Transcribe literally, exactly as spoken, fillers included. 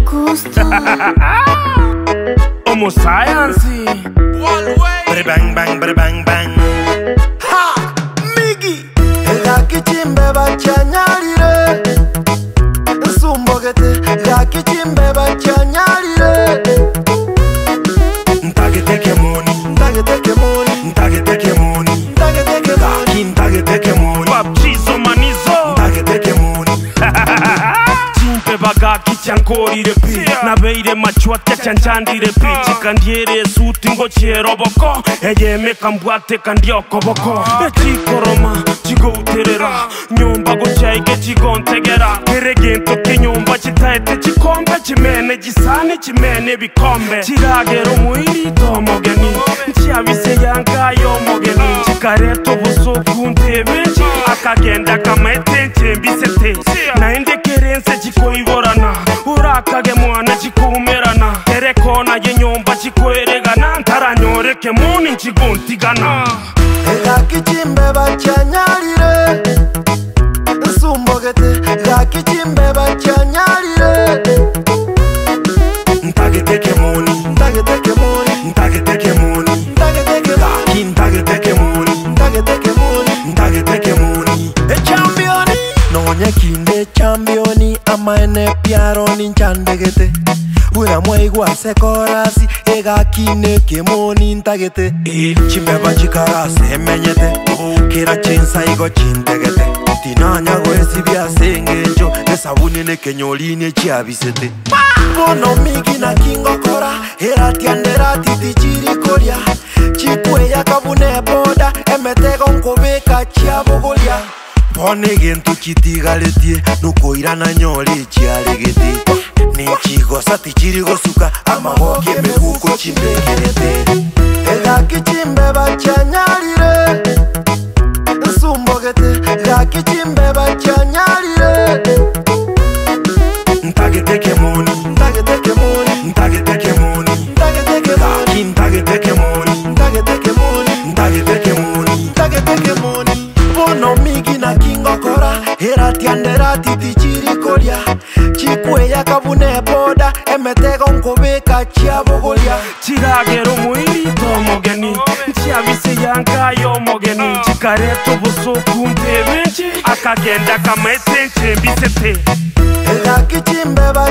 gusto. Homo science. Bada bang bang, bada bang bang. Ha! Migi! Gaki chimbe bachanyarire Nsumbogete Gaki chimbe bachanyarire Ntageteke moni, Ntageteke moni ntageteke moni, Ntageteke moni Gaki ntageteke moni, Baptizo manizo. ntageteke moni. Chimpe bagaki chankorire pi nabeire machwate chanchandire pi chikandiere suti ngo cheroboko eyeme kambwate kandiokoboko echikoroma chigouterera nyumba gochaike chigontegera keregento kenyumba chitaete chikombe chimene gisani chimene bikombe chiragero muiri tomogeni nchiabise yangayo mogeni chikareto busoku ntebenchi akagenda kamete nchembisete naende kerense chikoiborana urakage mwana chikumerana terekona yenyomba chikoeregana ntaranyoreke muni nchiguntigana Gaki chimbe bachanyarire Nsumbogete Gaki chimbe bachanyarire Ntageteke moni, Ntageteke moni ntageteke moni, Ntageteke moni Gaki ntageteke moni, Ntageteke moni ntageteke moni. E championi Nonye kinde championi Amaene piaroni nchandegete Una mweigwa se korasi Ega kine kemoni ntagete Chimbeba chikarase menyete Kira chinsa igo chintegete Tinanya gwesi bia sengenjo Nesabuni ne kenyoline chiabisete Bono migi na kingo kora Herati anderati tichiri koria Chikwe ya kabune boda Emetego nkobeka chiabogolia Pone gento chitigaretie Nukoira na nyori chiaregete Nichigosa tichirigosuka Amagoke meguko chimbegerete Gaki chimbe bachanyarire Nsumbogete Gaki chimbe bachanyarire Ntageteke moni, Ntageteke moni ntageteke moni, Ntageteke moni Gaki ntageteke moni, Ntageteke moni ntageteke moni. Ntageteke moni Bono migi na kingo kora Herati anderati tichiri koria Chikwe ya kabune boda Emetego nkobeka chiabogolia chiragero muiri tomogeni nchiabise yangayo mogeni chikareto busoku ntebenchi akagenda kamete nchembisete Gaki chimbe